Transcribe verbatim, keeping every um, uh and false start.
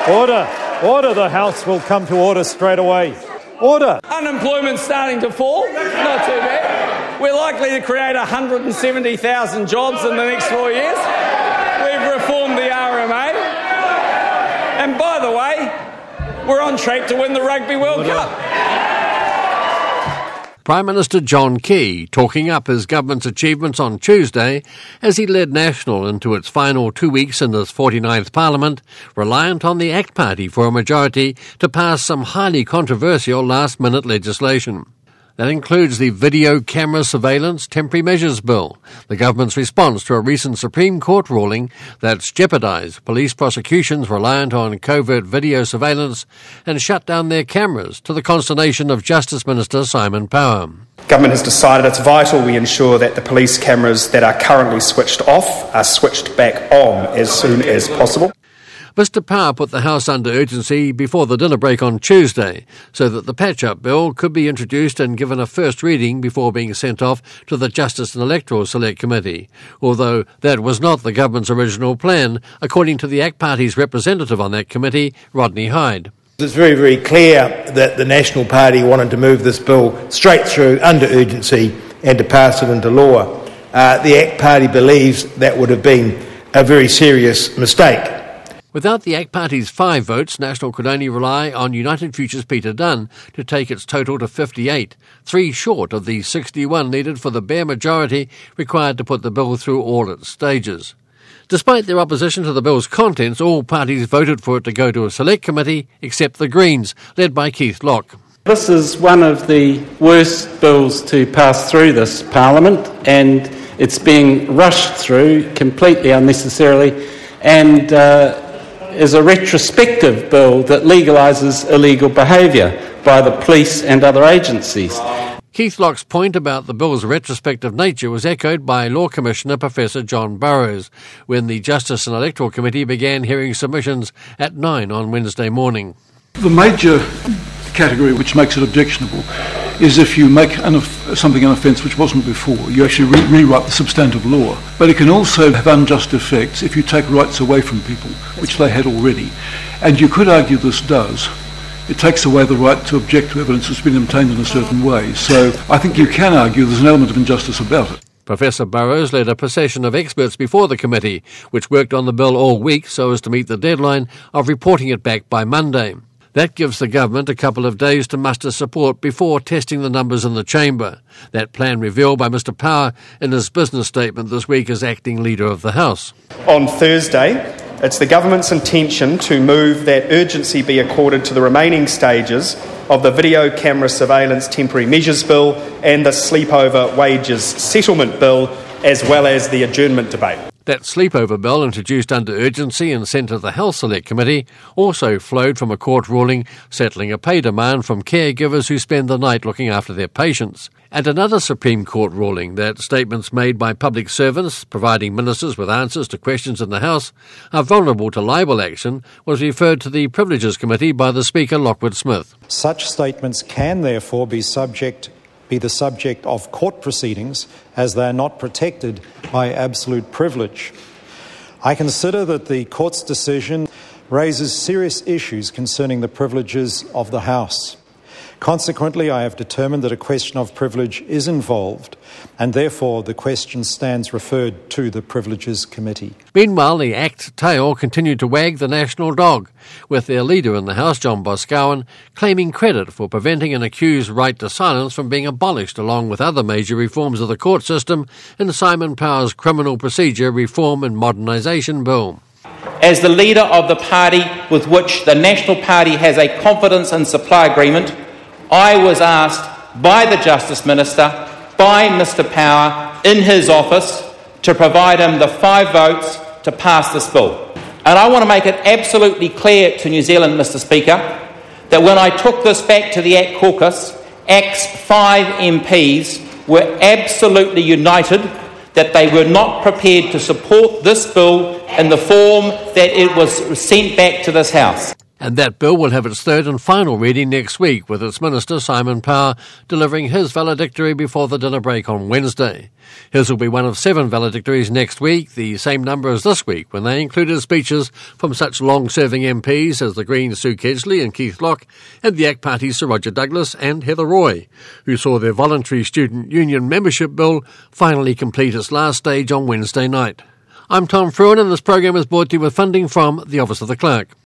Order. Order. The House will come to order straight away. Order. Unemployment's starting to fall. Not too bad. We're likely to create one hundred seventy thousand jobs in the next four years. We've reformed the R M A. And by the way, we're on track to win the Rugby World Order. Cup. Prime Minister John Key talking up his government's achievements on Tuesday as he led National into its final two weeks in this forty-ninth Parliament, reliant on the ACT Party for a majority to pass some highly controversial last-minute legislation. That includes the Video Camera Surveillance Temporary Measures Bill, the government's response to a recent Supreme Court ruling that's jeopardised police prosecutions reliant on covert video surveillance and shut down their cameras, to the consternation of Justice Minister Simon Power. Government has decided it's vital we ensure that the police cameras that are currently switched off are switched back on as soon as possible. Mister Power put the House under urgency before the dinner break on Tuesday so that the patch-up bill could be introduced and given a first reading before being sent off to the Justice and Electoral Select Committee, although that was not the government's original plan, according to the ACT Party's representative on that committee, Rodney Hyde. It's very, very clear that the National Party wanted to move this bill straight through under urgency and to pass it into law. Uh, the ACT Party believes that would have been a very serious mistake. Without the ACT Party's five votes, National could only rely on United Future's Peter Dunn to take its total to fifty-eight, three short of the sixty-one needed for the bare majority required to put the bill through all its stages. Despite their opposition to the bill's contents, all parties voted for it to go to a select committee, except the Greens, led by Keith Locke. This is one of the worst bills to pass through this Parliament, and it's being rushed through completely unnecessarily, and uh, is a retrospective bill that legalises illegal behaviour by the police and other agencies. Keith Locke's point about the bill's retrospective nature was echoed by Law Commissioner Professor John Burrows when the Justice and Electoral Committee began hearing submissions at nine on Wednesday morning. The major category which makes it objectionable is if you make an, something an offence which wasn't before. You actually re- rewrite the substantive law. But it can also have unjust effects if you take rights away from people, which they had already. And you could argue this does. It takes away the right to object to evidence that's been obtained in a certain way. So I think you can argue there's an element of injustice about it. Professor Burrows led a procession of experts before the committee, which worked on the bill all week so as to meet the deadline of reporting it back by Monday. That gives the government a couple of days to muster support before testing the numbers in the chamber. That plan revealed by Mister Power in his business statement this week as acting leader of the House. On Thursday, it's the government's intention to move that urgency be accorded to the remaining stages of the Video Camera Surveillance Temporary Measures Bill and the Sleepover Wages Settlement Bill, as well as the adjournment debate. That sleepover bill, introduced under urgency and sent to the Health Select Committee, also flowed from a court ruling settling a pay demand from caregivers who spend the night looking after their patients. And another Supreme Court ruling that statements made by public servants providing ministers with answers to questions in the House are vulnerable to libel action was referred to the Privileges Committee by the Speaker, Lockwood Smith. Such statements can therefore be subject be the subject of court proceedings as they are not protected by absolute privilege. I consider that the court's decision raises serious issues concerning the privileges of the House. Consequently, I have determined that a question of privilege is involved, and therefore the question stands referred to the Privileges Committee. Meanwhile, the ACT tail continued to wag the national dog, with their leader in the House, John Boscawen, claiming credit for preventing an accused's right to silence from being abolished along with other major reforms of the court system in Simon Power's Criminal Procedure Reform and Modernisation Bill. As the leader of the party with which the National Party has a confidence and supply agreement, I was asked by the Justice Minister, by Mister Power, in his office, to provide him the five votes to pass this bill. And I want to make it absolutely clear to New Zealand, Mister Speaker, that when I took this back to the ACT caucus, ACT's five M Ps were absolutely united that they were not prepared to support this bill in the form that it was sent back to this House. And that bill will have its third and final reading next week, with its Minister, Simon Power, delivering his valedictory before the dinner break on Wednesday. His will be one of seven valedictories next week, the same number as this week, when they included speeches from such long-serving M Ps as the Greens' Sue Kedgley and Keith Locke, and the A C T Party's Sir Roger Douglas and Heather Roy, who saw their voluntary student union membership bill finally complete its last stage on Wednesday night. I'm Tom Fruin, and this program is brought to you with funding from the Office of the Clerk.